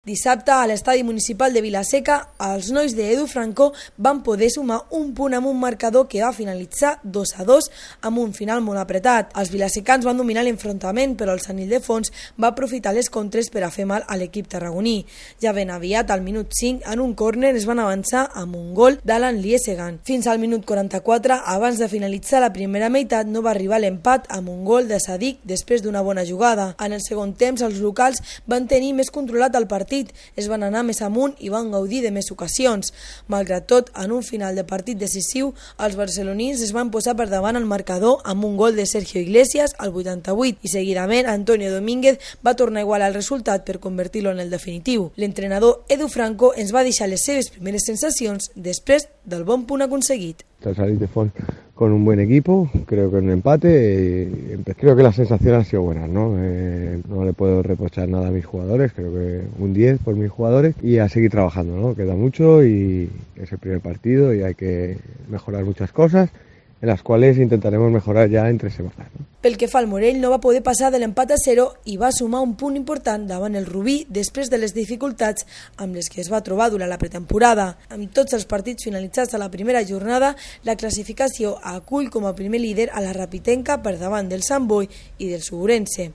Dissabte, a l'estadi municipal de Vila-seca, els nois d'Edu Franco van poder sumar un punt amb un marcador que va finalitzar 2-2 amb un final molt apretat. Els vilasecans van dominar l'enfrontament, però el Sant Ildefons va aprofitar les contres per a fer mal a l'equip tarragoní. Ja ben aviat, al minut 5, en un córner es van avançar amb un gol d'Alan Liesegan. Fins al minut 44, abans de finalitzar la primera meitat, no va arribar l'empat amb un gol de Sadik després d'una bona jugada. En el segon temps, els locals van tenir més controlat el partit, es van anar més amunt i van gaudir de més ocasions. Malgrat tot, en un final de partit decisiu, els barcelonins es van posar per davant el marcador amb un gol de Sergio Iglesias al 88 i seguidament Antonio Domínguez va tornar a igualar el resultat per convertir-lo en el definitiu. L'entrenador Edu Franco ens va deixar les seves primeres sensacions després del bon punt aconseguit. Salir de Fons con un buen equipo, creo que un empate, creo que las sensaciones han sido buenas, ¿no? No le puedo reprochar nada a mis jugadores, creo que un 10 por mis jugadores y a seguir trabajando, ¿no? Queda mucho y es el primer partido y hay que mejorar muchas cosas, en las cuales intentaremos mejorar ja en 3 setmanes. No? Pel que fa al Morell, no va poder passar de l'empat a 0 i va sumar un punt important davant el Rubí després de les dificultats amb les que es va trobar durant la pretemporada. Amb tots els partits finalitzats a la primera jornada, la classificació acull com a primer líder a la Rapitenca per davant del Sant Boi i del Segurense.